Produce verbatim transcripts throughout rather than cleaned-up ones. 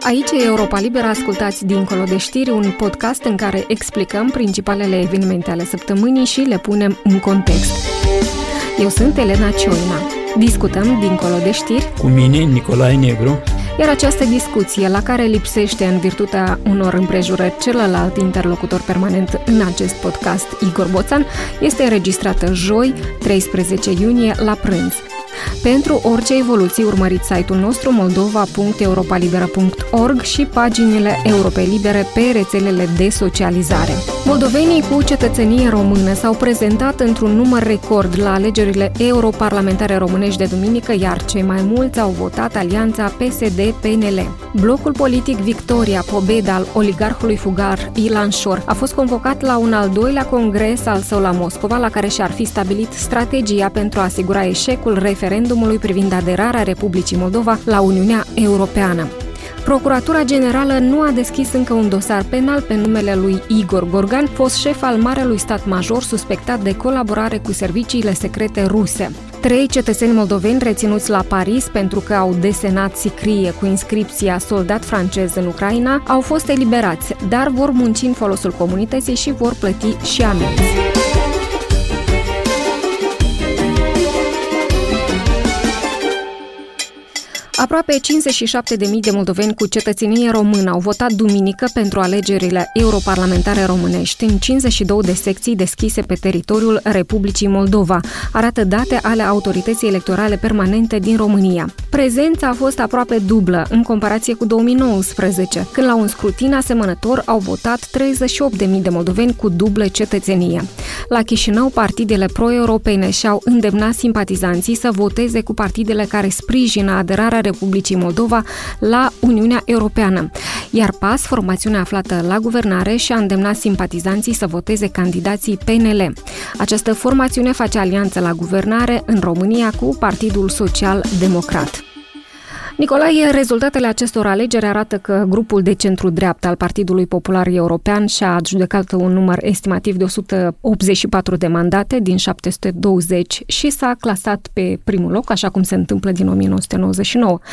Aici e Europa Liberă, ascultați Dincolo de știri, un podcast în care explicăm principalele evenimente ale săptămânii și le punem în context. Eu sunt Elena Cioina. Discutăm Dincolo de știri cu mine, Nicolae Negru. Iar această discuție, la care lipsește în virtutea unor împrejurări celălalt interlocutor permanent în acest podcast, Igor Boțan, este înregistrată joi, treisprezece iunie, la prânz. Pentru orice evoluții, urmăriți site-ul nostru moldova punct europalibera punct org și paginile Europei Libere pe rețelele de socializare. Moldovenii cu cetățenie română s-au prezentat într-un număr record la alegerile europarlamentare românești de duminică, iar cei mai mulți au votat alianța P S D P N L. Blocul politic Victoria Pobeda al oligarhului fugar Ilan Șor a fost convocat la un al doilea congres al său la Moscova, la care și-ar fi stabilit strategia pentru a asigura eșecul referendumului privind aderarea Republicii Moldova la Uniunea Europeană. Procuratura Generală nu a deschis încă un dosar penal pe numele lui Igor Gorgan, fost șef al Marelui Stat Major suspectat de colaborare cu serviciile secrete ruse. Trei cetățeni moldoveni reținuți la Paris pentru că au desenat sicrie cu inscripția soldat francez în Ucraina au fost eliberați, dar vor munci în folosul comunității și vor plăti și amenzi. Aproape cincizeci și șapte de mii de moldoveni cu cetățenie română au votat duminică pentru alegerile europarlamentare românești în cincizeci și două de secții deschise pe teritoriul Republicii Moldova, arată date ale Autorității Electorale Permanente din România. Prezența a fost aproape dublă în comparație cu două mii nouăsprezece, când la un scrutin asemănător au votat treizeci și opt de mii de moldoveni cu dublă cetățenie. La Chișinău, partidele pro-europene și-au îndemnat simpatizanții să voteze cu partidele care sprijină aderarea Republicii Moldova la Uniunea Europeană, iar P A S, formațiunea aflată la guvernare, și-a îndemnat simpatizanții să voteze candidații P N L. Această formațiune face alianță la guvernare în România cu Partidul Social Democrat. Nicolae, rezultatele acestor alegeri arată că grupul de centru-dreapta al Partidului Popular European și-a adjudecat un număr estimativ de o sută optzeci și patru de mandate din șapte sute douăzeci și s-a clasat pe primul loc, așa cum se întâmplă din o mie nouă sute nouăzeci și nouă.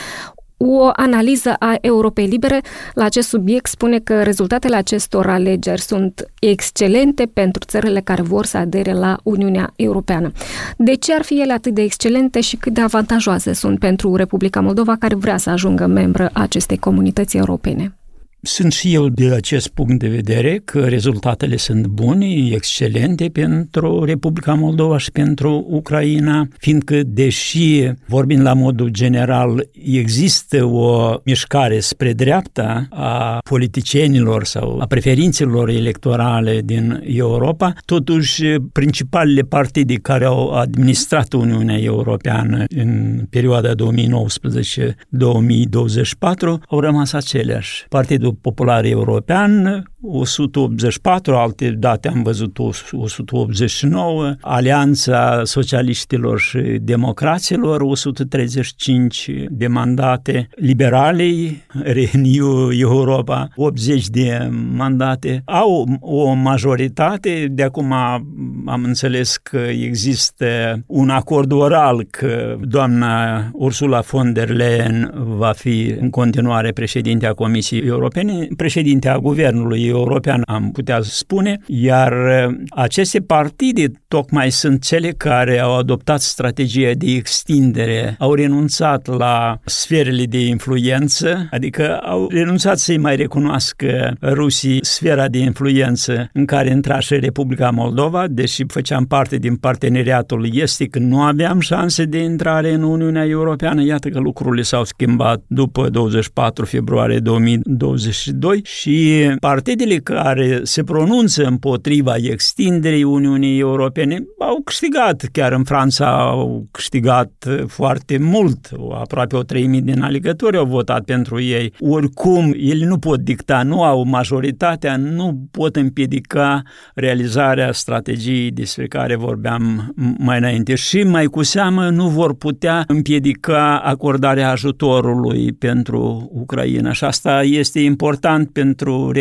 O analiză a Europei Libere la acest subiect spune că rezultatele acestor alegeri sunt excelente pentru țările care vor să adere la Uniunea Europeană. De ce ar fi ele atât de excelente și cât de avantajoase sunt pentru Republica Moldova, care vrea să ajungă membră a acestei comunități europene? Sunt și eu de acest punct de vedere că rezultatele sunt bune, excelente pentru Republica Moldova și pentru Ucraina, fiindcă, deși, vorbind la modul general, există o mișcare spre dreapta a politicienilor sau a preferințelor electorale din Europa, totuși principalele partide care au administrat Uniunea Europeană în perioada două mii nouăsprezece - două mii douăzeci și patru au rămas aceleași. Partidul Popular European, o sută optzeci și patru, alte date am văzut o sută optzeci și nouă, Alianța Socialiștilor și Democraților, o sută treizeci și cinci de mandate, Liberalii, Renew Europa, optzeci de mandate, au o majoritate. De acum am înțeles că există un acord oral că doamna Ursula von der Leyen va fi în continuare președintea Comisiei Europene, președintea Guvernului European, am putea spune, iar aceste partide tocmai sunt cele care au adoptat strategia de extindere, au renunțat la sferele de influență, adică au renunțat să-i mai recunoască rusii sfera de influență în care intra și Republica Moldova, deși făceam parte din parteneriatul estic, nu aveam șanse de intrare în Uniunea Europeană. Iată că lucrurile s-au schimbat după douăzeci și patru februarie două mii douăzeci și doi și partidele care se pronunță împotriva extinderii Uniunii Europene au câștigat. Chiar în Franța au câștigat foarte mult. Aproape o treime din alegători au votat pentru ei. Oricum, ele nu pot dicta, nu au majoritatea, nu pot împiedica realizarea strategiei despre care vorbeam mai înainte. Și mai cu seamă nu vor putea împiedica acordarea ajutorului pentru Ucraina. Și asta este important pentru Republica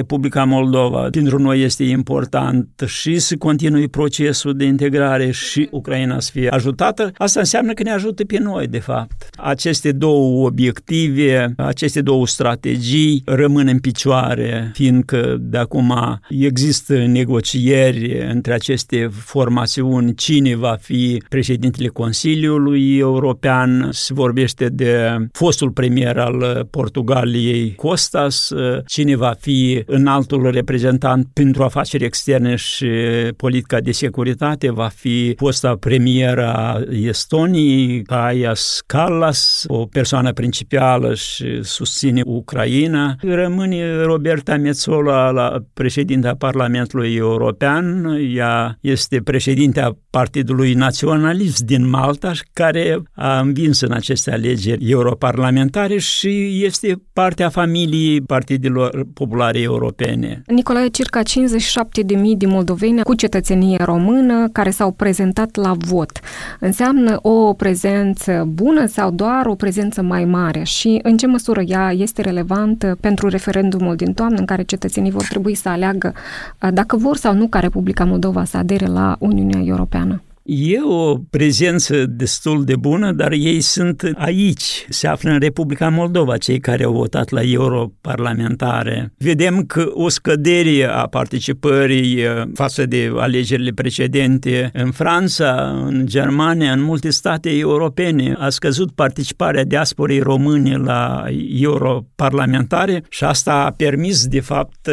Moldova pentru noi este important și să continui procesul de integrare și Ucraina să fie ajutată, asta înseamnă că ne ajută pe noi, de fapt. Aceste două obiective, aceste două strategii rămân în picioare, fiindcă de acum există negocieri între aceste formațiuni, cine va fi președintele Consiliului European, se vorbește de fostul premier al Portugaliei, Costas, cine va fi înaltul reprezentant pentru afaceri externe și politica de securitate, va fi fosta premiera Estoniei, Kaja Kallas, o persoană principală și susține Ucraina. Rămâne Roberta Metsola la președinta Parlamentului European, ea este președintea Partidului Naționalist din Malta, care a învins în aceste alegeri europarlamentare și este partea familiei Partidelor Populare Europene. Nicolae, circa cincizeci și șapte de mii de moldoveni cu cetățenie română care s-au prezentat la vot. Înseamnă o prezență bună sau doar o prezență mai mare? Și în ce măsură ea este relevantă pentru referendumul din toamnă, în care cetățenii vor trebui să aleagă dacă vor sau nu ca Republica Moldova să adere la Uniunea Europeană? E o prezență destul de bună, dar ei sunt aici, se află în Republica Moldova, cei care au votat la europarlamentare. Vedem că o scădere a participării față de alegerile precedente în Franța, în Germania, în multe state europene. A scăzut participarea diasporei române la europarlamentare și asta a permis, de fapt,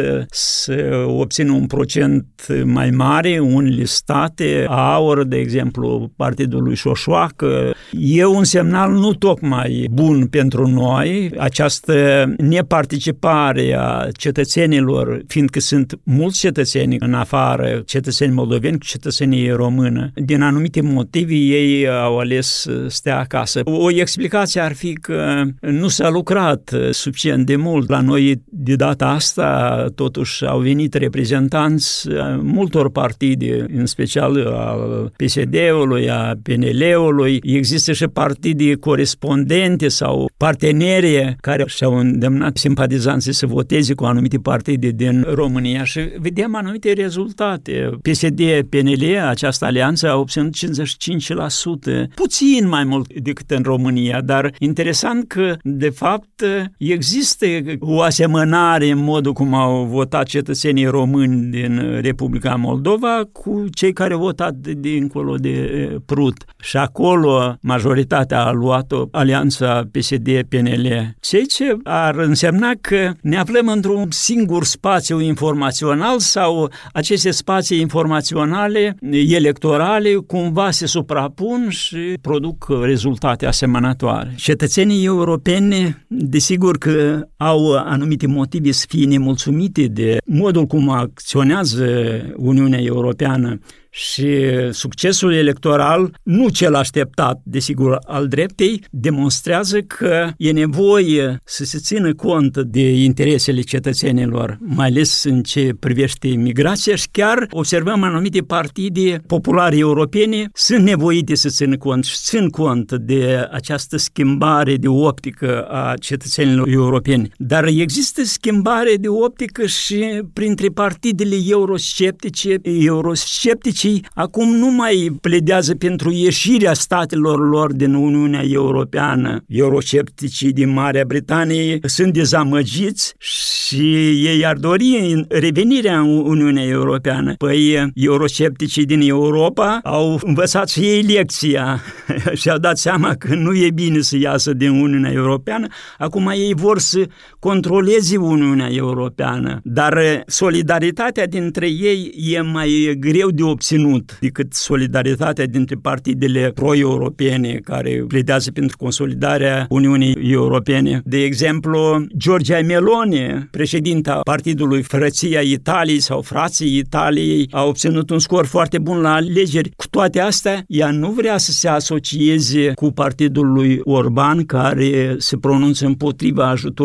să obțină un procent mai mare. Unele state au, de exemplu, partidul lui Șoșoacă. E un semnal nu tocmai bun pentru noi, această neparticipare a cetățenilor, fiindcă sunt mulți cetățeni în afară, cetățeni moldoveni cu cetățenie română. Din anumite motive ei au ales să stea acasă. O explicație ar fi că nu s-a lucrat suficient de mult. La noi, de data asta, totuși au venit reprezentanți multor partide, în special al P S D-ului, a P N L-ului. Există și partide corespondente sau parteneri care și-au îndemnat simpatizanții să voteze cu anumite partide din România și vedem anumite rezultate. P S D P N L, această alianță, a obținut cincizeci și cinci la sută, puțin mai mult decât în România, dar interesant că, de fapt, există o asemănare în modul cum au votat cetățenii români din Republica Moldova cu cei care au votat dincolo de Prut. Și acolo majoritatea a luat-o alianța P S D P N L. Ceea ce ar însemna că ne aflăm într-un singur spațiu informațional sau aceste spații informaționale electorale cumva se suprapun și produc rezultate asemănătoare. Cetățenii europeni, desigur că au anumite motive să fie nemulțumite de modul cum acționează Uniunea Europeană și succesul electoral, nu cel așteptat, desigur, al dreptei, demonstrează că e nevoie să se țină cont de interesele cetățenilor, mai ales în ce privește migrația și chiar observăm anumite partide populare europene sunt nevoite să țină cont și țin cont de această schimbare de optică a cetățenilor europeni. Dar există schimbare de optică și printre partidele eurosceptice, eurosceptice acum nu mai pledează pentru ieșirea statelor lor din Uniunea Europeană. Euroscepticii din Marea Britanie sunt dezamăgiți și ei ar dori revenirea în Uniunea Europeană. Păi euroscepticii din Europa au învățat și ei lecția și au dat seama că nu e bine să iasă din Uniunea Europeană. Acum ei vor să controleze Uniunea Europeană, dar solidaritatea dintre ei e mai greu de obținut decât solidaritatea dintre partidele pro-europene care pledează pentru consolidarea Uniunii Europene. De exemplu, Giorgia Meloni, președinta partidului Frăția Italiei sau Frații Italiei, a obținut un scor foarte bun la alegeri. Cu toate astea, ea nu vrea să se asocieze cu partidul lui Orban, care se pronunță împotriva ajutorului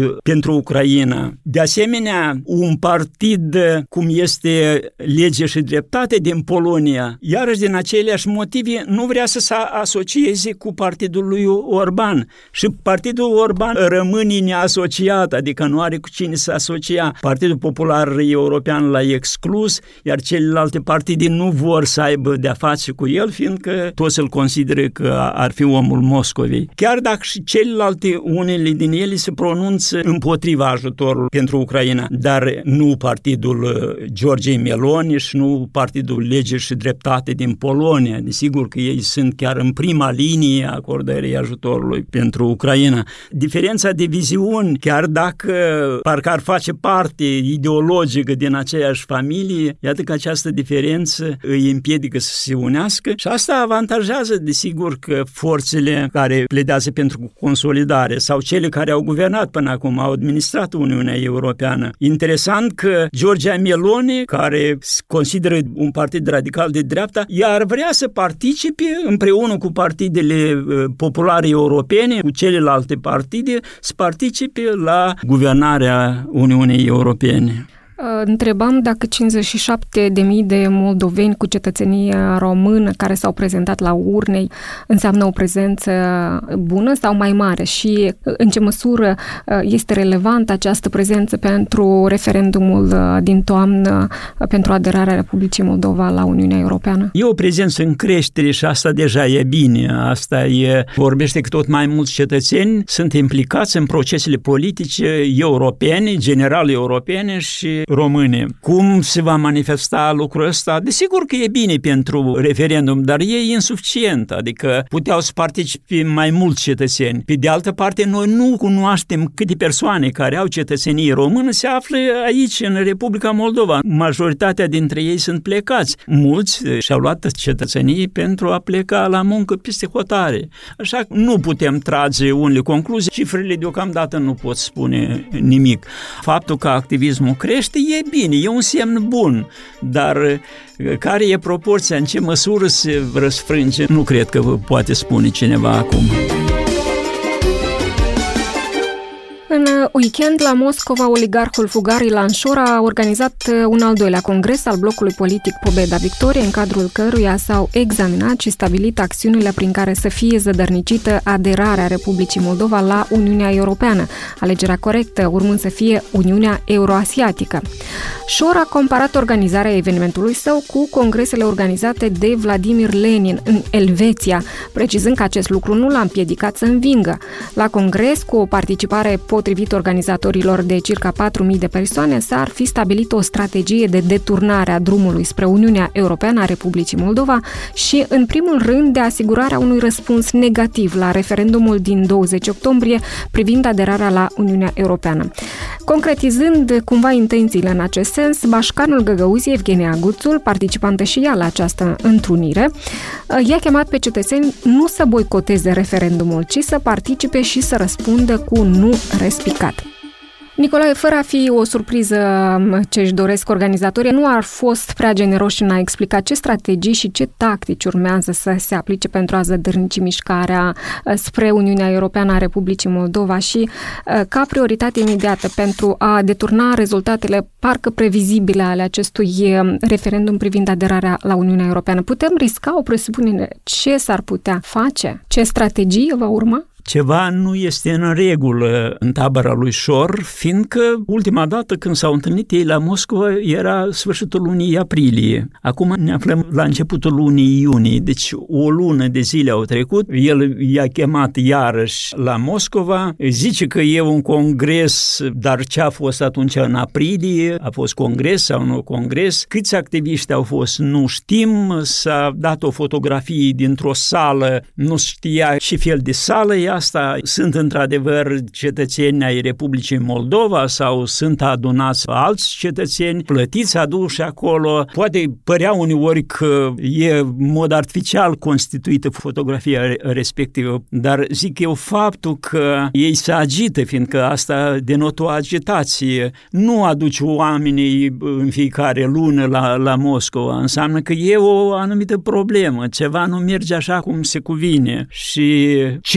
pentru Ucraina. De asemenea, un partid cum este Lege și Dreptate din Polonia, iarăși din aceleași motive, nu vrea să se asocieze cu partidul lui Orban. Și partidul Orban rămâne neasociat, adică nu are cu cine să asocia. Partidul Popular European l-a exclus, iar celelalte partide nu vor să aibă de-a face cu el, fiindcă toți îl consideră că ar fi omul Moscovei. Chiar dacă și celelalte, unele din ele se pronunță împotriva ajutorului pentru Ucraina, dar nu partidul Giorgiei Meloni și nu partidul Lege și Dreptate din Polonia. Desigur că ei sunt chiar în prima linie a acordării ajutorului pentru Ucraina. Diferența de viziuni, chiar dacă parcă ar face parte ideologică din aceeași familie, iată că această diferență îi împiedică să se unească și asta avantajează, desigur, că forțele care pledează pentru consolidare sau cele care au guvernat până acum, au administrat Uniunea Europeană. Interesant că Giorgia Meloni, care se consideră un partid radical de dreapta, ea ar vrea să participe împreună cu partidele populare europene, cu celelalte partide, să participe la guvernarea Uniunii Europene. Întrebam dacă cincizeci și șapte de mii de moldoveni cu cetățenie română care s-au prezentat la urne înseamnă o prezență bună sau mai mare și în ce măsură este relevantă această prezență pentru referendumul din toamnă pentru aderarea Republicii Moldova la Uniunea Europeană? E o prezență în creștere și asta deja e bine. Asta e, vorbește că tot mai mulți cetățeni sunt implicați în procesele politice europene, generale europene și române. Cum se va manifesta lucrul ăsta? Desigur că e bine pentru referendum, dar e insuficient, adică puteau să participe mai mulți cetățeni. Pe de altă parte, noi nu cunoaștem câte persoane care au cetățenie română se află aici, în Republica Moldova. Majoritatea dintre ei sunt plecați. Mulți și-au luat cetățenie pentru a pleca la muncă peste hotare. Așa că nu putem trage unele concluzii. Cifrele deocamdată nu pot spune nimic. Faptul că activismul crește e bine, e un semn bun, dar care e proporția, în ce măsură se răsfrânge, nu cred că poate spune cineva acum. În weekend, la Moscova, oligarhul fugar Ilan Șora a organizat un al doilea congres al blocului politic Pobeda Victoriei, în cadrul căruia s-au examinat și stabilit acțiunile prin care să fie zădărnicită aderarea Republicii Moldova la Uniunea Europeană, alegerea corectă urmând să fie Uniunea Euroasiatică. Șora a comparat organizarea evenimentului său cu congresele organizate de Vladimir Lenin în Elveția, precizând că acest lucru nu l-a împiedicat să învingă. La congres, cu o participare potrivit organizatorilor de circa patru mii de persoane, s-ar fi stabilit o strategie de deturnare a drumului spre Uniunea Europeană a Republicii Moldova și, în primul rând, de asigurarea unui răspuns negativ la referendumul din douăzeci octombrie privind aderarea la Uniunea Europeană. Concretizând cumva intențiile în acest sens, bașcanul Găgăuziei, Evgenia Guțul, participantă și ea la această întrunire, i-a chemat pe cetățeni nu să boicoteze referendumul, ci să participe și să răspundă cu nu respicat. Nicolae, fără a fi o surpriză ce își doresc organizatorii, nu ar fost prea generoși în a explica ce strategii și ce tactici urmează să se aplice pentru a zădărnici mișcarea spre Uniunea Europeană a Republicii Moldova și, ca prioritate imediată pentru a deturna rezultatele parcă previzibile ale acestui referendum privind aderarea la Uniunea Europeană. Putem risca o presupunere? Ce s-ar putea face? Ce strategie va urma? Ceva nu este în regulă în tabăra lui Șor, fiindcă ultima dată când s-au întâlnit ei la Moscova era sfârșitul lunii aprilie. Acum ne aflăm la începutul lunii iunie, deci o lună de zile au trecut. El i-a chemat iarăși la Moscova, zice că e un congres, dar ce a fost atunci în aprilie? A fost congres sau nu congres? Câți activiști au fost? Nu știm. S-a dat o fotografie dintr-o sală, nu știa ce fel de sală e asta. Sunt într-adevăr cetățeni ai Republicii Moldova sau sunt adunați alți cetățeni plătiți, aduși acolo. Poate părea uneori că e în mod artificial constituită fotografia respectivă, dar zic eu faptul că ei se agită, fiindcă asta denotă o agitație. Nu aduce oamenii în fiecare lună la, la Moscova. Înseamnă că e o anumită problemă, ceva nu merge așa cum se cuvine. Și ce pot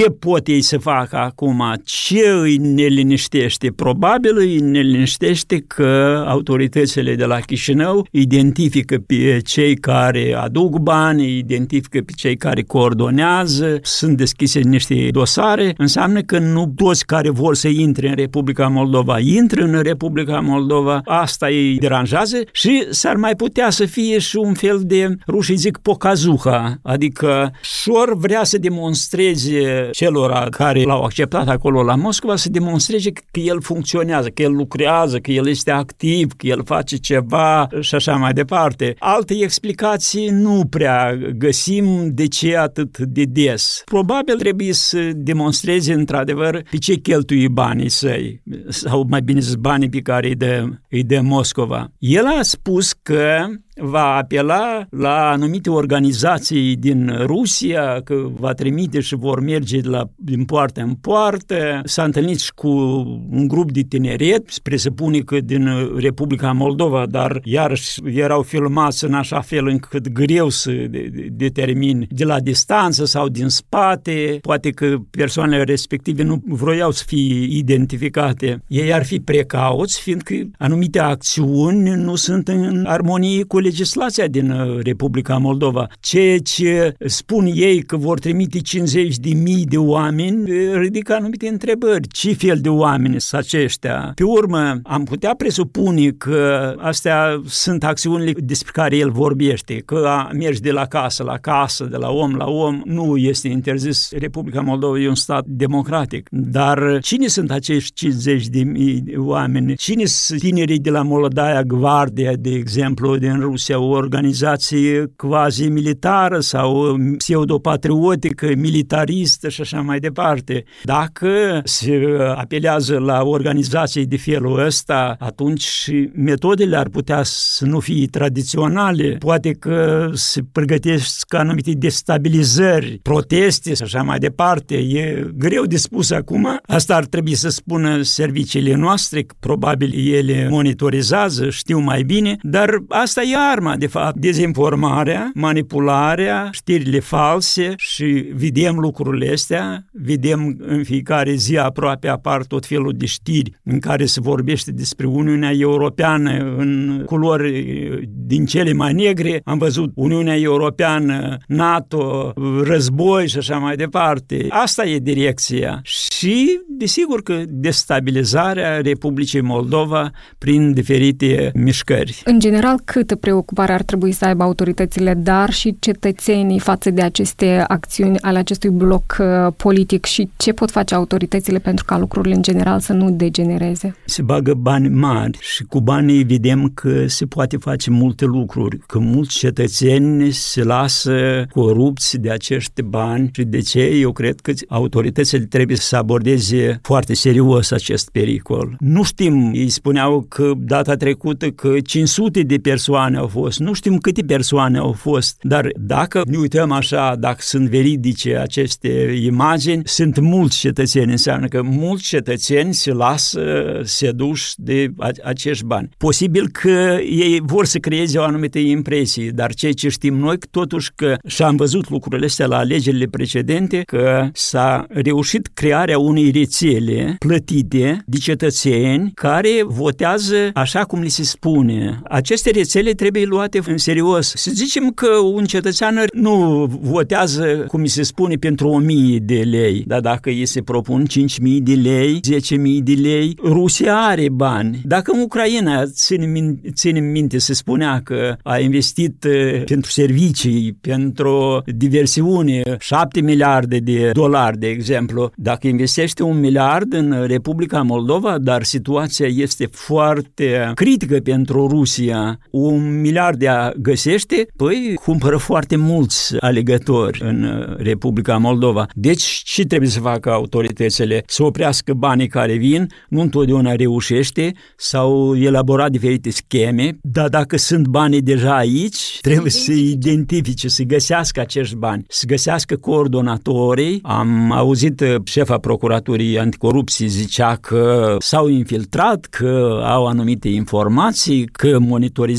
pot ei să facă acum? Ce îi neliniștește? Probabil îi neliniștește că autoritățile de la Chișinău identifică pe cei care aduc bani, identifică pe cei care coordonează, sunt deschise niște dosare, înseamnă că nu toți care vor să intre în Republica Moldova intră în Republica Moldova, asta îi deranjează și s-ar mai putea să fie și un fel de, rușii zic, pokazuha, adică șor vrea să demonstreze celor care l-au acceptat acolo la Moscova, să demonstreze că el funcționează, că el lucrează, că el este activ, că el face ceva și așa mai departe. Alte explicații nu prea găsim de ce atât de des. Probabil trebuie să demonstreze într-adevăr pe ce cheltuie banii săi, sau mai bine zis banii pe care îi dă, îi dă Moscova. El a spus că va apela la anumite organizații din Rusia, că va trimite și vor merge de la, din poartă în poartă. S-a întâlnit și cu un grup de tineret, se presupune că din Republica Moldova, dar iarăși erau filmați în așa fel încât greu să determini de la distanță sau din spate, poate că persoanele respective nu vroiau să fie identificate. Ei ar fi precauți, fiindcă anumite acțiuni nu sunt în armonie cu legislația din Republica Moldova. Ceea ce spun ei că vor trimite cincizeci de mii de oameni ridică anumite întrebări. Ce fel de oameni sunt aceștia? Pe urmă, am putea presupune că astea sunt acțiunile despre care el vorbește, că mergi de la casă la casă, de la om la om, nu este interzis. Republica Moldova e un stat democratic. Dar cine sunt acești cincizeci de mii de oameni? Cine sunt tinerii de la Molodaya Gvardia, de exemplu, din Rusia, o organizație quasi-militară sau pseudopatriotică, militaristă și așa mai departe? Dacă se apelează la organizații de felul ăsta, atunci metodele ar putea să nu fie tradiționale. Poate că se pregătesc anumite destabilizări, proteste și așa mai departe. E greu de spus acum. Asta ar trebui să spună serviciile noastre, probabil ele monitorizează, știu mai bine, dar asta e arma, de fapt, dezinformarea, manipularea, știrile false și vedem lucrurile astea, vedem în fiecare zi aproape apar tot felul de știri în care se vorbește despre Uniunea Europeană în culori din cele mai negre. Am văzut Uniunea Europeană, NATO, război și așa mai departe. Asta e direcția. Și, desigur că destabilizarea Republicii Moldova prin diferite mișcări. În general, câtă preocupare ar trebui să aibă autoritățile, dar și cetățenii față de aceste acțiuni ale acestui bloc uh, politic și ce pot face autoritățile pentru ca lucrurile în general să nu degenereze? Se bagă bani mari și cu banii vedem că se poate face multe lucruri, că mulți cetățeni se lasă corupți de acești bani și de ce? Eu cred că autoritățile trebuie să abordeze foarte serios acest pericol. Nu știm, ei spuneau că data trecută că cinci sute de persoane au fost, nu știm câte persoane au fost, dar dacă ne uităm așa, dacă sunt veridice aceste imagini, sunt mulți cetățeni, înseamnă că mulți cetățeni se lasă seduși de acești bani. Posibil că ei vor să creeze o anumită impresie, dar ceea ce știm noi, totuși că și-am văzut lucrurile astea la alegerile precedente, că s-a reușit crearea unei rețele plătite de cetățeni care votează așa cum li se spune. Aceste rețele trebuie luate în serios. Să zicem că un cetățean nu votează, cum se spune, pentru o mie de lei, dar dacă îi se propun cinci mii de lei, zece mii de lei, Rusia are bani. Dacă în Ucraina, ține, ține minte, se spunea că a investit pentru servicii, pentru diversiune, șapte miliarde de dolari, de exemplu, dacă investește un miliard în Republica Moldova, dar situația este foarte critică pentru Rusia, un miliard de a găsește, păi cumpără foarte mulți alegători în Republica Moldova. Deci ce trebuie să facă autoritățile? Să oprească banii care vin, nu întotdeauna reușește, sau elabora diferite scheme, dar dacă sunt banii deja aici, trebuie să identifice, să găsească acești bani, să găsească coordonatorii. Am auzit șefa Procuraturii Anticorupție zicea că s-au infiltrat, că au anumite informații, că monitorizează tot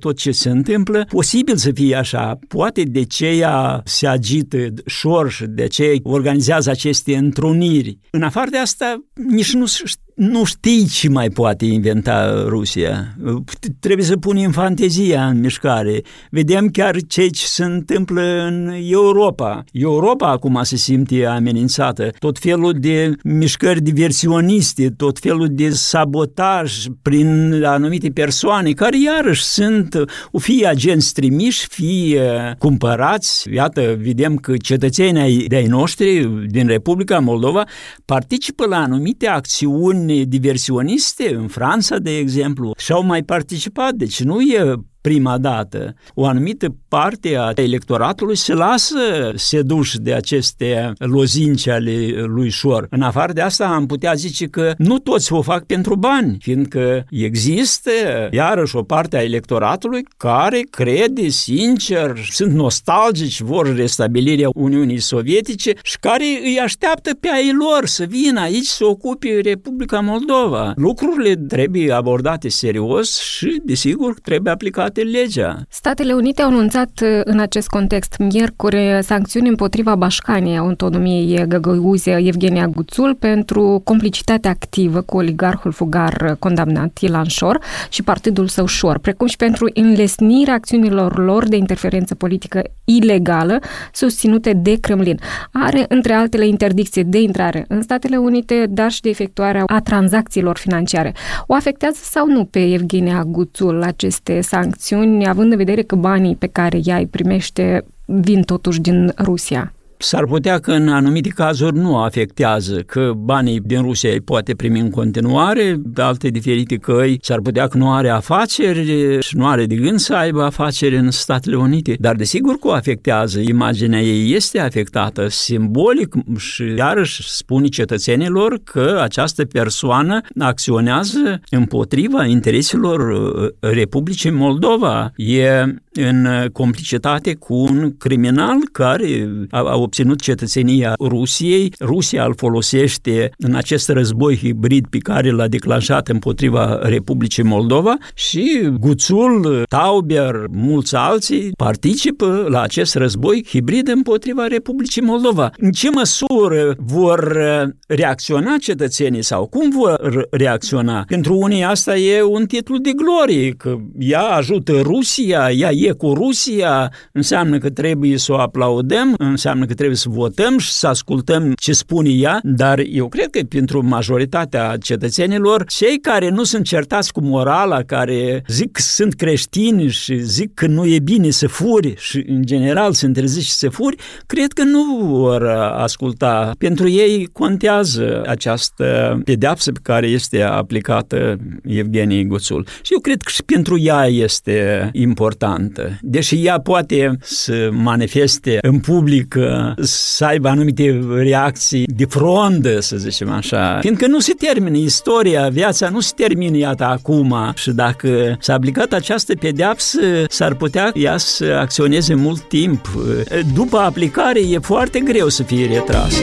tot ce se întâmplă, posibil să fie așa. Poate de aceea se agită Șorș, de aceea organizează aceste întruniri. În afară de asta, nici nu Nu știi ce mai poate inventa Rusia. Trebuie să punem fantezia în mișcare. Vedem chiar ce se întâmplă în Europa. Europa acum se simte amenințată. Tot felul de mișcări diversioniste, tot felul de sabotaj prin anumite persoane care iarăși sunt fie agenți trimiși, fie cumpărați. Iată, vedem că cetățenii de-ai noștri din Republica Moldova participă la anumite acțiuni diversioniste în Franța, de exemplu, și-au mai participat, deci nu e prima dată. O anumită parte a electoratului se lasă seduși de aceste lozinci ale lui Șor. În afară de asta am putea zice că nu toți o fac pentru bani, fiindcă există iarăși o parte a electoratului care crede sincer, sunt nostalgici, vor restabilirea Uniunii Sovietice și care îi așteaptă pe ai lor să vină aici să ocupe Republica Moldova. Lucrurile trebuie abordate serios și, desigur, trebuie aplicate legea. Statele Unite au anunțat în acest context miercuri sancțiuni împotriva bașcanii autonomiei găgăuze Evgenia Guțul pentru complicitate activă cu oligarhul fugar condamnat Ilan Șor și partidul său Șor, precum și pentru înlesnirea acțiunilor lor de interferență politică ilegală susținute de Kremlin. Are, între altele, interdicție de intrare în Statele Unite, dar și de efectuarea a tranzacțiilor financiare. O afectează sau nu pe Evgenia Guțul aceste sancțiuni, având în vedere că banii pe care ea îi primește vin totuși din Rusia? S-ar putea că în anumite cazuri nu afectează, că banii din Rusia îi poate primi în continuare, de alte diferite căi, s-ar putea că nu are afaceri și nu are de gând să aibă afaceri în Statele Unite, dar desigur că o afectează, imaginea ei este afectată, simbolic și iarăși spune cetățenilor că această persoană acționează împotriva intereselor Republicii Moldova, e în complicitate cu un criminal care a obținut cetățenia Rusiei. Rusia îl folosește în acest război hibrid pe care l-a declanșat împotriva Republicii Moldova și Guțul, Tauber, mulți alții participă la acest război hibrid împotriva Republicii Moldova. În ce măsură vor reacționa cetățenii sau cum vor reacționa? Pentru unii asta e un titlu de glorie, că ea ajută Rusia, ea e cu Rusia, înseamnă că trebuie să o aplaudăm, înseamnă că trebuie să votăm și să ascultăm ce spune ea, dar eu cred că pentru majoritatea cetățenilor, cei care nu sunt certați cu morala, care zic că sunt creștini și zic că nu e bine să furi și în general se interzice să furi, cred că nu vor asculta. Pentru ei contează această pedeapsă pe care este aplicată Evgeniei Guțul. Și eu cred că și pentru ea este importantă. Deși ea poate să manifeste în public, să aibă anumite reacții de frondă, să zicem așa, fiindcă nu se termină istoria, viața nu se termină iată acum și dacă s-a aplicat această pedeapsă, s-ar putea ea să acționeze mult timp. După aplicare e foarte greu să fie retrasă.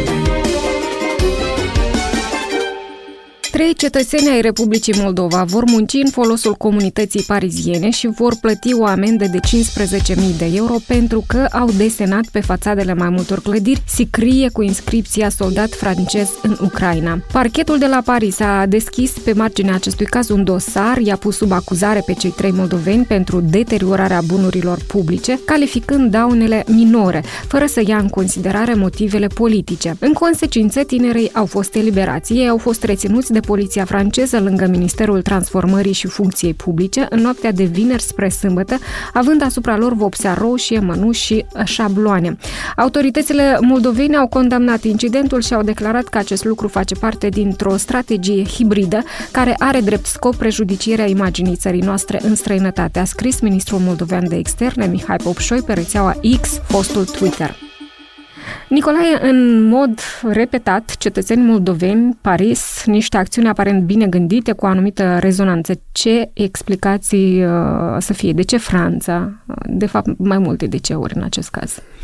Trei cetățeni ai Republicii Moldova vor munci în folosul comunității pariziene și vor plăti o amendă de cincisprezece mii de euro pentru că au desenat pe fațadele mai multor clădiri sicrie cu inscripția soldat francez în Ucraina. Parchetul de la Paris a deschis pe marginea acestui caz un dosar, i-a pus sub acuzare pe cei trei moldoveni pentru deteriorarea bunurilor publice, calificând daunele minore, fără să ia în considerare motivele politice. În consecință, tinerii au fost eliberați. Ei au fost reținuți de poliția franceză lângă Ministerul Transformării și Funcției Publice în noaptea de vineri spre sâmbătă, având asupra lor vopsea roșie, mănuși și șabloane. Autoritățile moldovene au condamnat incidentul și au declarat că acest lucru face parte dintr-o strategie hibridă care are drept scop prejudicierea imaginii țării noastre în străinătate, a scris ministrul moldovean de externe Mihai Popșoi pe rețeaua X, fostul Twitter. Nicolae, în mod repetat, cetățeni moldoveni, Paris, niște acțiuni aparent bine gândite, cu o anumită rezonanță. Ce explicații uh, să fie? De ce Franța? De fapt, mai multe de ce ori în acest caz?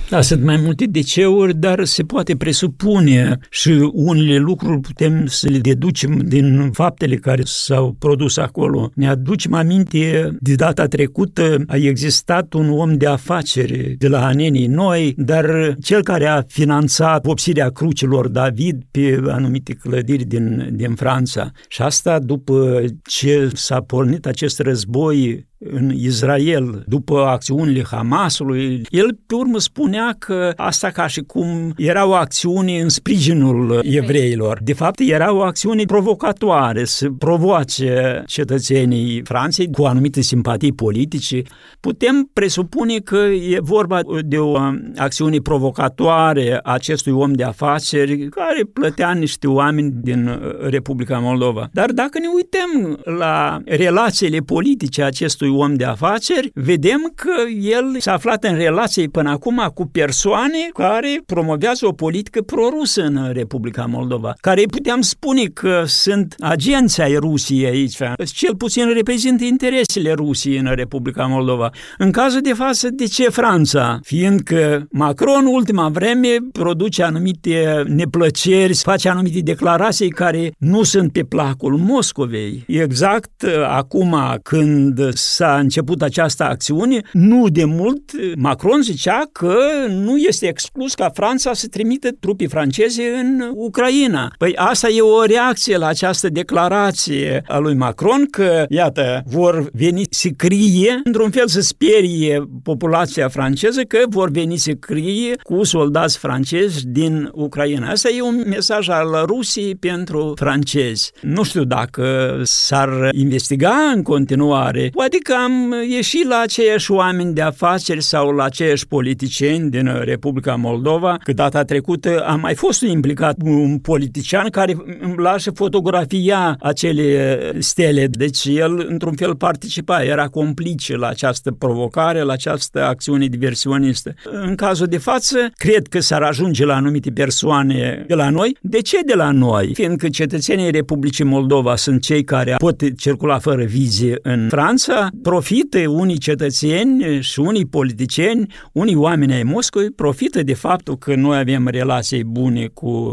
Da, sunt mai multe D C-uri, dar se poate presupune și unele lucruri putem să le deducem din faptele care s-au produs acolo. Ne aducem aminte, de data trecută a existat un om de afaceri de la Anenii Noi, dar cel care a finanțat vopsirea crucilor David pe anumite clădiri din, din Franța. Și asta după ce s-a pornit acest război în Israel, după acțiunile Hamasului, el pe urmă spunea că asta ca și cum era o acțiune în sprijinul evreilor. De fapt, era o acțiune provocatoare, să provoace cetățenii Franței cu anumite simpatii politice. Putem presupune că e vorba de o acțiune provocatoare a acestui om de afaceri care plătea niște oameni din Republica Moldova. Dar dacă ne uităm la relațiile politice acestui om de afaceri, vedem că el s-a aflat în relații până acum cu persoane care promovează o politică prorusă în Republica Moldova, care puteam spune că sunt agenți ai Rusiei aici, cel puțin reprezintă interesele Rusiei în Republica Moldova. În cazul de față, de ce Franța? Fiindcă Macron, ultima vreme, produce anumite neplăceri, face anumite declarații care nu sunt pe placul Moscovei. Exact acum când s-a început această acțiune, nu de mult Macron zicea că nu este exclus ca Franța să trimită trupe franceze în Ucraina. Păi asta e o reacție la această declarație a lui Macron că, iată, vor veni să crie, într-un fel să sperie populația franceză că vor veni să crie cu soldați francezi din Ucraina. Asta e un mesaj al Rusiei pentru francezi. Nu știu dacă s-ar investiga în continuare. Poate că am ieșit la aceiași oameni de afaceri sau la aceiași politicieni din Republica Moldova, că data trecută a mai fost implicat un politician care lasă fotografia acele stele. Deci el, într-un fel, participa, era complice la această provocare, la această acțiune diversionistă. În cazul de față, cred că s-ar ajunge la anumite persoane de la noi. De ce de la noi? Fiindcă cetățenii Republicii Moldova sunt cei care pot circula fără vize în Franța, profită unii cetățeni și unii politicieni, unii oameni ai Moscovei, profită de faptul că noi avem relații bune cu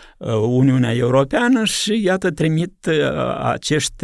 Uniunea Europeană și iată trimit acești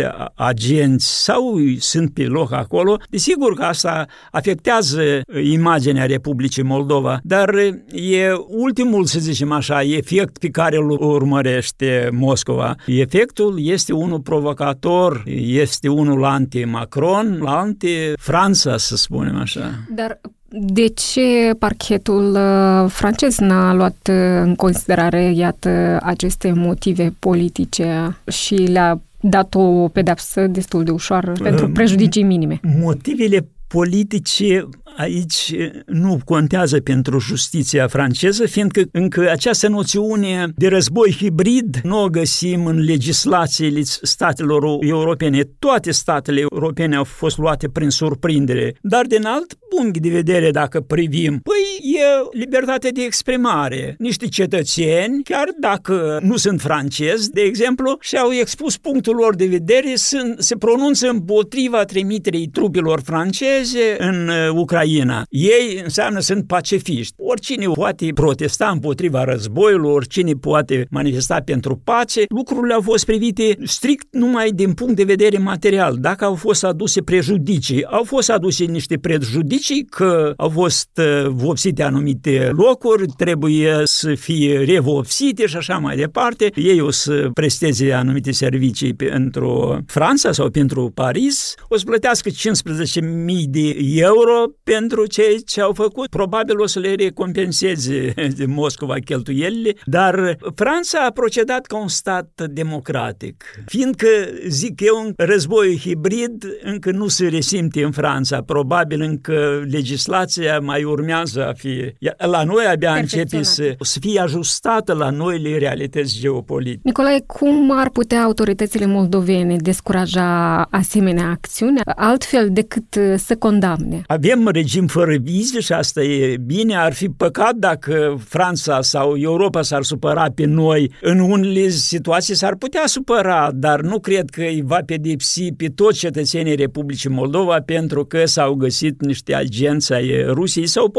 agenți sau sunt pe loc acolo. Desigur că asta afectează imaginea Republicii Moldova, dar e ultimul, să zicem așa, efect pe care îl urmărește Moscova. Efectul este unul provocator, este unul anti-Macron, anti-Franța, să spunem așa. Dar de ce parchetul francez n-a luat în considerare, iată, aceste motive politice și le-a dat o pedeapsă destul de ușoară pentru prejudicii minime? Motivele politice aici nu contează pentru justiția franceză, fiindcă încă această noțiune de război hibrid nu o găsim în legislațiile statelor europene. Toate statele europene au fost luate prin surprindere, dar din alt punct de vedere, dacă privim, păi e libertate de exprimare. Niște cetățeni, chiar dacă nu sunt francezi, de exemplu, și-au expus punctul lor de vedere, sunt, se pronunță împotriva trimiterii trupelor franceze în Ucraina. Ei înseamnă sunt pacifiști. Oricine poate protesta împotriva războiului, oricine poate manifesta pentru pace. Lucrurile au fost privite strict numai din punct de vedere material. Dacă au fost aduse prejudicii, au fost aduse niște prejudicii că au fost vopsite anumite locuri, trebuie să fie revopsite și așa mai departe. Ei o să presteze anumite servicii pentru Franța sau pentru Paris, o să plătească cincisprezece mii de euro pentru cei ce au făcut. Probabil o să le recompenseze de Moscova cheltuielile, dar Franța a procedat ca un stat democratic. Fiindcă, zic eu, războiul hibrid încă nu se resimte în Franța, probabil încă legislația mai urmează a fi, la noi abia începe să, să fie ajustată la noile realități geopolitice. Nicolae, cum ar putea autoritățile moldovene descuraja asemenea acțiuni, altfel decât să condamne? Avem regim fără vize și asta e bine, ar fi păcat dacă Franța sau Europa s-ar supăra pe noi. În unele situații s-ar putea supăra, dar nu cred că îi va pedepsi pe toți cetățenii Republicii Moldova pentru că s-au găsit niște agenți ai Rusiei sau poate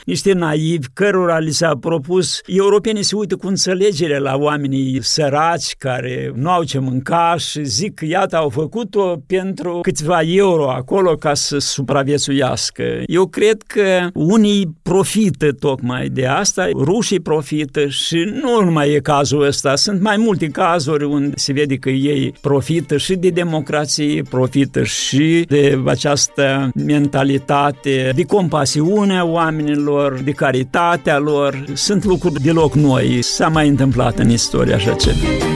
niște naivi cărora li s-a propus. Europenii se uită cu înțelegere la oamenii săraci care nu au ce mânca și zic că iată au făcut-o pentru câțiva euro acolo ca să supraviețuiască. Eu cred că unii profită tocmai de asta, rușii profită și nu numai e cazul ăsta, sunt mai multe cazuri unde se vede că ei profită și de democrație, profită și de această mentalitate, de compasiunea oamenilor, de caritatea lor. Sunt lucruri deloc noi, s-a mai întâmplat în istorie așa ceva.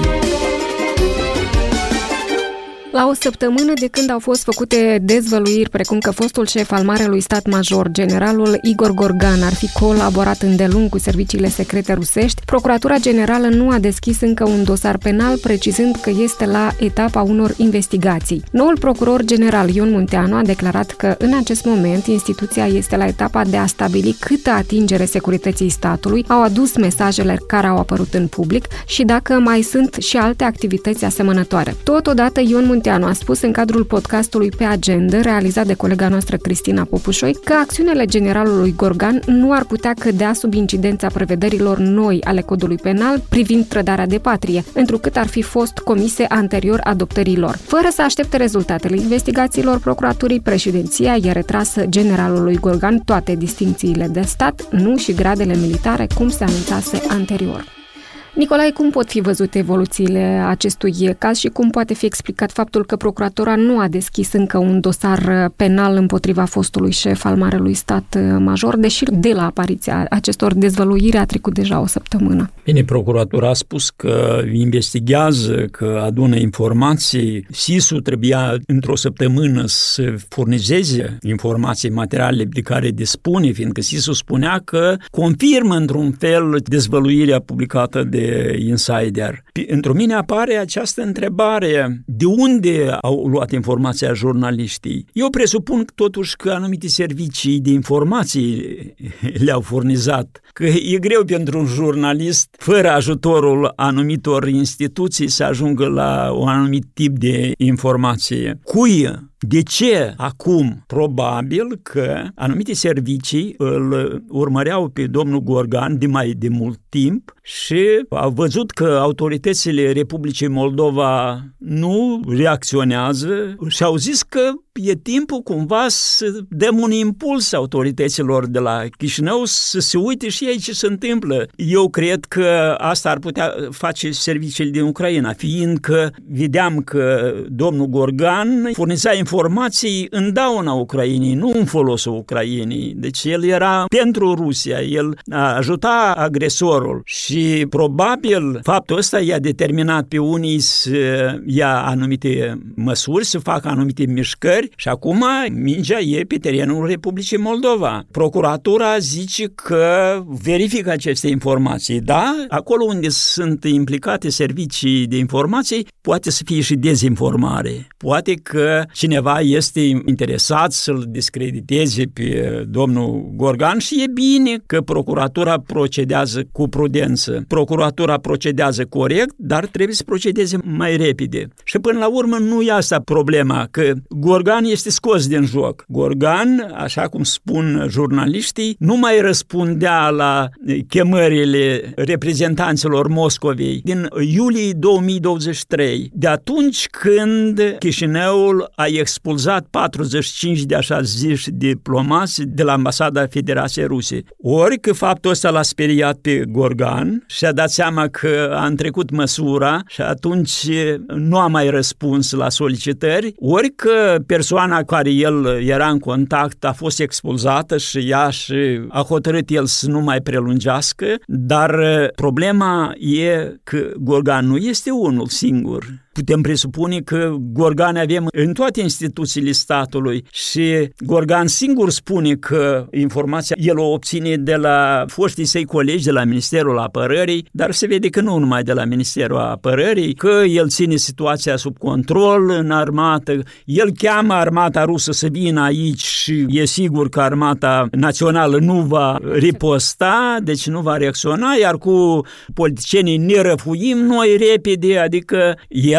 La o săptămână de când au fost făcute dezvăluiri precum că fostul șef al Marelui Stat Major, generalul Igor Gorgan, ar fi colaborat îndelung cu serviciile secrete rusești, Procuratura Generală nu a deschis încă un dosar penal, precizând că este la etapa unor investigații. Noul procuror general Ion Munteanu a declarat că în acest moment instituția este la etapa de a stabili câtă atingere securității statului au adus mesajele care au apărut în public și dacă mai sunt și alte activități asemănătoare. Totodată, Ion Munteanu a spus în cadrul podcastului Pe Agenda, realizat de colega noastră Cristina Popușoi, că acțiunile generalului Gorgan nu ar putea cădea sub incidența prevederilor noi ale codului penal privind trădarea de patrie, întrucât ar fi fost comise anterior adoptării lor. Fără să aștepte rezultatele investigațiilor procuraturii, președinția i-a retras generalului Gorgan toate distincțiile de stat, nu și gradele militare, cum se anunțase anterior. Nicolae, cum pot fi văzute evoluțiile acestui caz și cum poate fi explicat faptul că procuratura nu a deschis încă un dosar penal împotriva fostului șef al Marelui Stat Major, deși de la apariția acestor dezvăluiri a trecut deja o săptămână? Bine, procuratura a spus că investigează, că adună informații. S I S-ul trebuia într-o săptămână să furnizeze informații materiale de care dispune, fiindcă S I S-ul spunea că confirmă într-un fel dezvăluirea publicată de Insider. Într-o mine apare această întrebare: de unde au luat informația jurnaliștii? Eu presupun totuși că anumite servicii de informații le-au furnizat, că e greu pentru un jurnalist, fără ajutorul anumitor instituții, să ajungă la un anumit tip de informație. Cui? De ce acum? Probabil că anumite servicii îl urmăreau pe domnul Gorgan de mai de mult timp și au văzut că autoritățile Republicii Moldova nu reacționează și au zis că e timpul cumva să dăm un impuls autorităților de la Chișinău să se uite și ei ce se întâmplă. Eu cred că asta ar putea face serviciile din Ucraina, fiindcă vedeam că domnul Gorgan furniza informații în dauna Ucrainei, nu în folosul Ucrainei. Deci el era pentru Rusia, el ajuta agresorul și probabil faptul ăsta i-a determinat pe unii să ia anumite măsuri, să facă anumite mișcări și acum mingea e pe terenul Republicii Moldova. Procuratura zice că verifică aceste informații. Da, acolo unde sunt implicate servicii de informații, poate să fie și dezinformare. Poate că cineva este interesat să-l discrediteze pe domnul Gorgan și e bine că procuratura procedează cu prudență. Procuratura procedează corect, dar trebuie să procedeze mai repede. Și până la urmă nu e asta problema, că Gorgan este scos din joc. Gorgan, așa cum spun jurnaliștii, nu mai răspundea la chemările reprezentanților Moscovei din iulie două mii douăzeci și trei, de atunci când Chișinăul a expulzat patruzeci și cinci de așa ziși diplomați de la Ambasada Federației Ruse. Ori că faptul ăsta l-a speriat pe Gorgan și a dat seama că a întrecut măsura și atunci nu a mai răspuns la solicitări, ori că persoana cu care el era în contact a fost expulzată și ea și a hotărât el să nu mai prelungească, dar problema e că Gorgan nu este unul singur. Putem presupune că Gorgan avem în toate instituțiile statului și Gorgan singur spune că informația el o obține de la foștii săi colegi de la Ministerul Apărării, dar se vede că nu numai de la Ministerul Apărării, că el ține situația sub control în armată, el cheamă armata rusă să vină aici și e sigur că armata națională nu va riposta, deci nu va reacționa, iar cu politicienii ne răfuim noi repede, adică el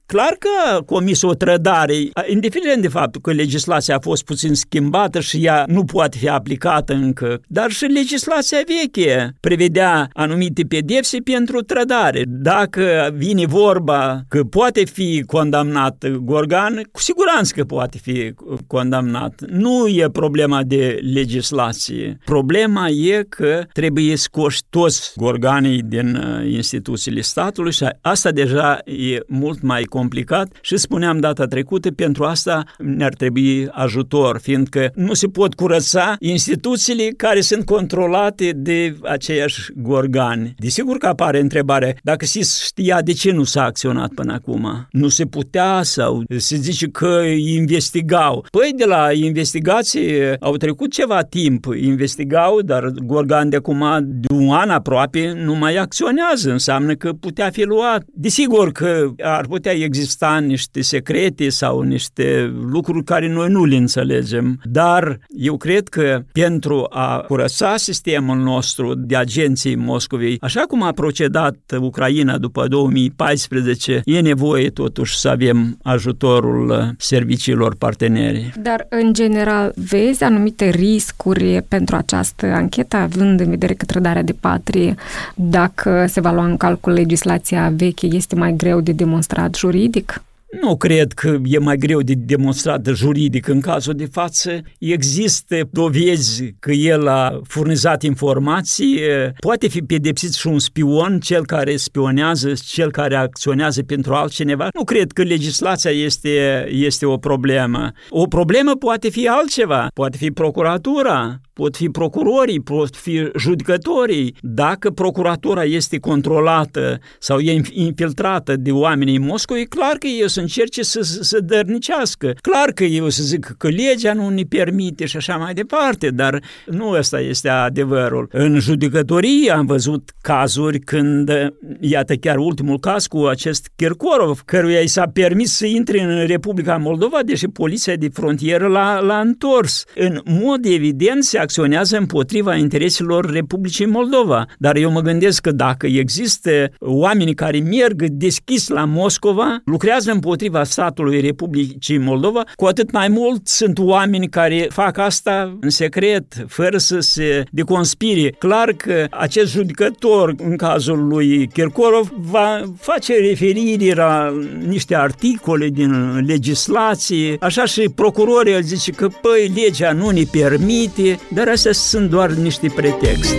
Clar că a comis o trădare, indiferent de faptul că legislația a fost puțin schimbată și ea nu poate fi aplicată încă, dar și legislația veche prevedea anumite pedepse pentru trădare. Dacă vine vorba că poate fi condamnat Gorgan, cu siguranță că poate fi condamnat. Nu e problema de legislație. Problema e că trebuie scoși toți gorganii din instituțiile statului și asta deja e mult mai complicat și spuneam data trecută, pentru asta ne-ar trebui ajutor, fiindcă nu se pot curăța instituțiile care sunt controlate de aceiași gorgani. Desigur că apare întrebarea, dacă se știa de ce nu s-a acționat până acum? Nu se putea sau se zice că investigau. Păi de la investigație au trecut ceva timp, investigau, dar Gorgan de acum de un an aproape nu mai acționează, înseamnă că putea fi luat. Desigur că ar putea exista niște secrete sau niște lucruri care noi nu le înțelegem, dar eu cred că pentru a curăța sistemul nostru de agenții Moscovei, așa cum a procedat Ucraina după două mii paisprezece, e nevoie totuși să avem ajutorul serviciilor parteneri. Dar, în general, vezi anumite riscuri pentru această anchetă, având în vedere că trădarea de patrie, dacă se va lua în calcul legislația veche, este mai greu de demonstrat juridic? Nu cred că e mai greu de demonstrat juridic în cazul de față. Există dovezi că el a furnizat informații, poate fi pedepsit și un spion, cel care spionează, cel care acționează pentru altcineva. Nu cred că legislația este, este o problemă. O problemă poate fi altceva, poate fi procuratura, pot fi procurorii, pot fi judecătorii. Dacă procuratura este controlată sau e infiltrată de oamenii Moscovei, clar că ei o să încerce să se dărnicească. Clar că ei o să zic că legea nu ne permite și așa mai departe, dar nu ăsta este adevărul. În judecătorie am văzut cazuri când, iată chiar ultimul caz cu acest Kirkorov, căruia i s-a permis să intre în Republica Moldova, deși poliția de frontieră l-a, l-a întors. În mod evident se acționează împotriva intereselor Republicii Moldova. Dar eu mă gândesc că dacă există oameni care merg deschis la Moscova, lucrează împotriva statului Republicii Moldova, cu atât mai mult sunt oameni care fac asta în secret, fără să se deconspire. Clar că acest judecător, în cazul lui Kirkorov, va face referire la niște articole din legislație, așa și procurorii zice că, păi, legea nu ne permite, dar astea sunt doar niște pretexte.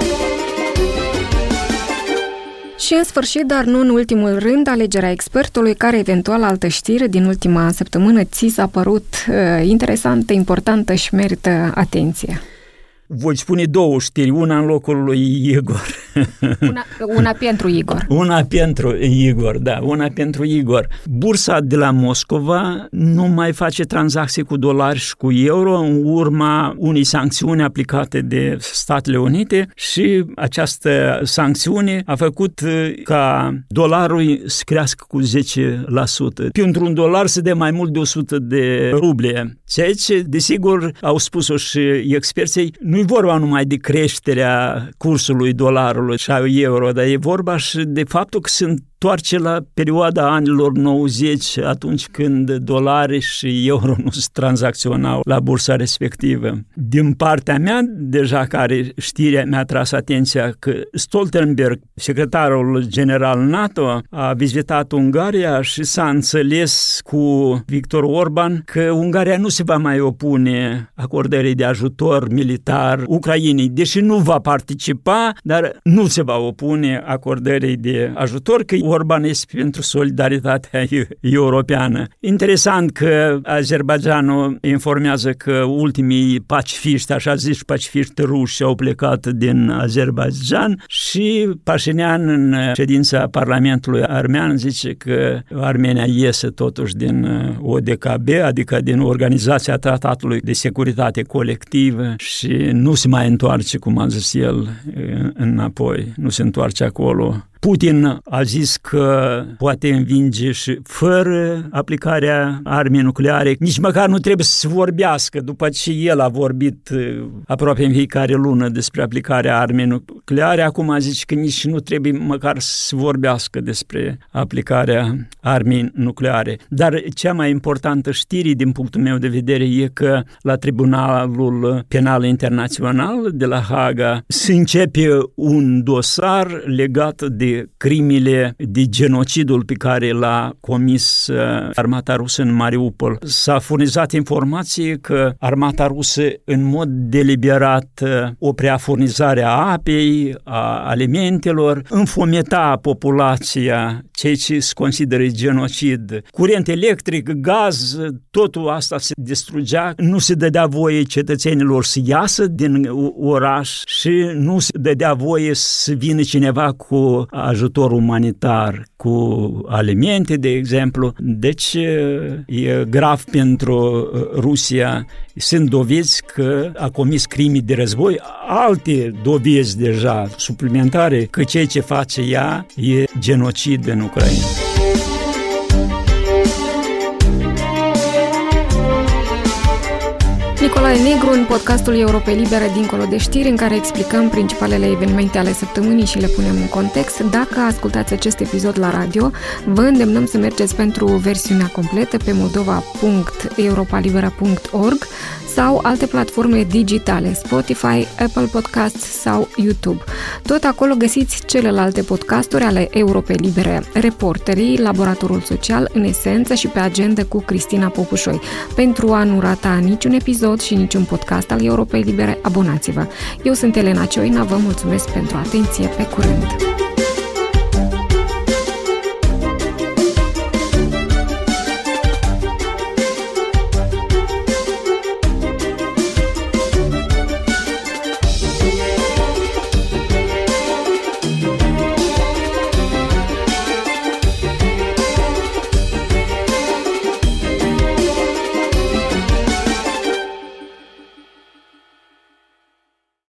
Și în sfârșit, dar nu în ultimul rând, alegerea expertului, care eventual altă știre din ultima săptămână ți s-a părut uh, interesantă, importantă și merită atenție. Voi spune două știri, una în locul lui Igor. Una, una pentru Igor. Una pentru Igor, da, una pentru Igor. Bursa de la Moscova nu mai face tranzacții cu dolari și cu euro în urma unei sancțiuni aplicate de Statele Unite și această sancțiune a făcut ca dolarul să crească cu zece la sută. Pentru un dolar se dă mai mult de o sută de ruble. Ceea ce, desigur, au spus-o și experții, nu e vorba numai de creșterea cursului dolarului și a euro, dar e vorba și de faptul că se întoarce la perioada anilor nouăzeci, atunci când dolari și euro nu se tranzacționau la bursa respectivă. Din partea mea, deja care știrea mi-a tras atenția că Stoltenberg, secretarul general NATO, a vizitat Ungaria și s-a înțeles cu Viktor Orban că Ungaria nu se va mai opune acordării de ajutor militar Ucrainei, deși nu va participa, dar nu se va opune acordării de ajutor, că Orban este pentru solidaritatea europeană. Interesant că Azerbaidjanul informează că ultimii pacifiști, așa zis pacifiști ruși, au plecat din Azerbaidjan și Pașinian în ședința Parlamentului armean zice că Armenia iese totuși din O D K B, adică din Organizația Tratatului de Securitate Colectivă și nu se mai întoarce, cum a zis el, înapoi. Nu se întoarce acolo. Putin a zis că poate învinge și fără aplicarea armei nucleare. Nici măcar nu trebuie să se vorbească, după ce el a vorbit aproape în fiecare lună despre aplicarea armei nucleare. Acum a zis că nici nu trebuie măcar să se vorbească despre aplicarea armei nucleare. Dar cea mai importantă știre din punctul meu de vedere e că la Tribunalul Penal Internațional de la Haga se începe un dosar legat de crimele, de genocidul pe care l-a comis armata rusă în Mariupol. S-a furnizat informație că armata rusă în mod deliberat oprea furnizarea apei, a alimentelor, înfometa populația, ceea ce se consideră genocid. Curent electric, gaz, totul asta se distrugea, nu se dădea voie cetățenilor să iasă din oraș și nu se dădea voie să vină cineva cu ajutor umanitar, cu alimente, de exemplu. Deci e grav pentru Rusia. Sunt dovezi că a comis crime de război, alte dovezi deja suplimentare că ceea ce face ea e genocid în Ucraina. Nicolae Negru în podcastul Europe Libere Dincolo de știri, în care explicăm principalele evenimente ale săptămânii și le punem în context. Dacă ascultați acest episod la radio, vă îndemnăm să mergeți pentru versiunea completă pe moldova punct europalibera punct org sau alte platforme digitale, Spotify, Apple Podcasts sau YouTube. Tot acolo găsiți celelalte podcasturi ale Europe Libere, Reporterii, Laboratorul Social, În Esență și Pe Agenda cu Cristina Popușoi. Pentru a nu rata niciun episod și niciun podcast al Europei Libere, abonați-vă. Eu sunt Elena Cioina, vă mulțumesc pentru atenție, pe curând!